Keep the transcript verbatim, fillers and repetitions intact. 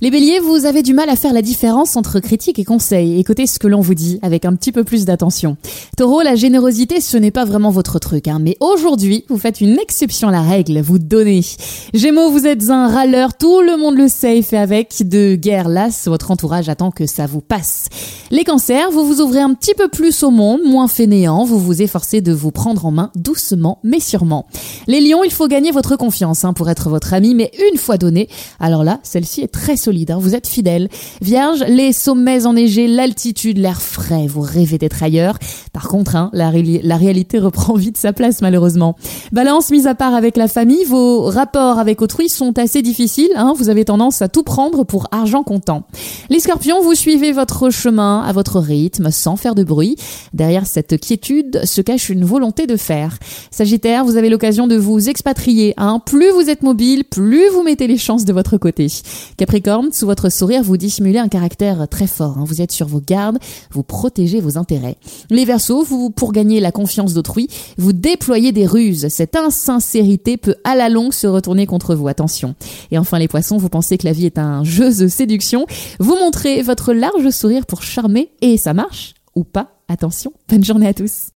Les béliers, vous avez du mal à faire la différence entre critique et conseil. Écoutez ce que l'on vous dit avec un petit peu plus d'attention. Taureau, la générosité, ce n'est pas vraiment votre truc, hein, mais aujourd'hui, vous faites une exception à la règle, vous donnez. Gémeaux, vous êtes un râleur, tout le monde le sait et fait avec. De guerre lasse, votre entourage attend que ça vous passe. Les cancers, vous vous ouvrez un petit peu plus au monde, moins fainéant, vous vous efforcez de vous prendre en main doucement mais sûrement. Les lions, il faut gagner votre confiance hein, pour être votre ami, mais une fois donné, alors là, celle-ci est très solide, hein, vous êtes fidèle. Vierge, les sommets enneigés, l'altitude, l'air frais, vous rêvez d'être ailleurs. Par contre, hein, la, ré- la réalité reprend vite sa place malheureusement. Balance, mis à part avec la famille, vos rapports avec autrui sont assez difficiles, hein, vous avez tendance à tout prendre pour argent comptant. Les scorpions, vous suivez votre chemin à votre rythme, sans faire de bruit. Derrière cette quiétude se cache une volonté de faire. Sagittaire, vous avez l'occasion de vous expatrier, hein. Plus vous êtes mobile, plus vous mettez les chances de votre côté. Capricorne, sous votre sourire, vous dissimulez un caractère très fort. Hein. Vous êtes sur vos gardes, vous protégez vos intérêts. Les Verseaux, vous, pour gagner la confiance d'autrui, vous déployez des ruses. Cette insincérité peut à la longue se retourner contre vous. Attention. Et enfin les Poissons, vous pensez que la vie est un jeu de séduction. Vous montrez votre large sourire pour charmer et ça marche ou pas. Attention. Bonne journée à tous.